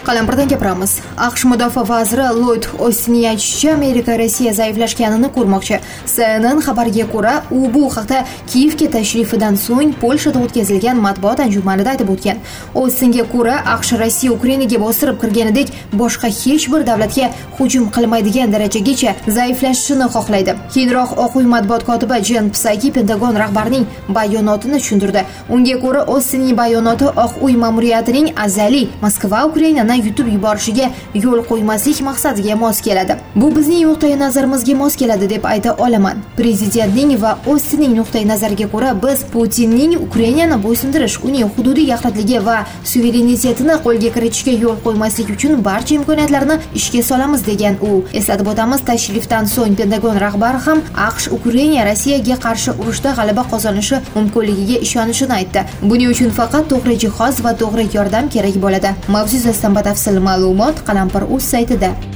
Qalampirdan gapiramiz. AQSh mudofaa vaziri Lloyd Ostinning aytishicha, Amerika Rossiya zaiflashganini ko'rmoqchi. CNN xabariga ko'ra, u bu haqda Kiyevga tashrifidan so'ng Polshada o'tkazilgan matbuot anjumanida aytib o'tgan. Ostinga ko'ra, AQSh Rossiya Ukrainaga bostirib kirganidek boshqa hech bir davlatga hujum qilmaydigan darajagacha zaiflashishini xohlaydi. Keyinroq Oq uy matbuot kotibi Jen Psaki Pentagon rahbarining bayonotini tushuntirdi. Unga ko'ra, Ostinning bayonoti Oq uy ma'muriyatining azaliy Moskva Ukrainani yutib yuborishiga yo'l qo'ymaslik maqsadiga mos keladi. Bu bizning nuqtai nazarimizga mos keladi deb ayta olaman. Prezidentning va Ostinning nuqtai nazariga ko'ra, biz Putinning Ukrainani bo'ysundirish, uning hududiy yaxlitligi va suverenitetini qo'lga kiritishga yo'l qo'ymaslik uchun barcha imkoniyatlarni ishga solamiz degan u. Eslatib o'tamiz, tashrifdan so'ng Pentagon rahbari ham AQSh Ukraina Rossiyaga qarshi urushda g'alaba qozonishi mumkinligiga ishonishini aytdi. Buning uchun faqat to'g'ri jihoz va to'g'ri yordam kerak bo'ladi. Mavzu yuzasidan batafsil ma'lumot Qalampir.uz saytida.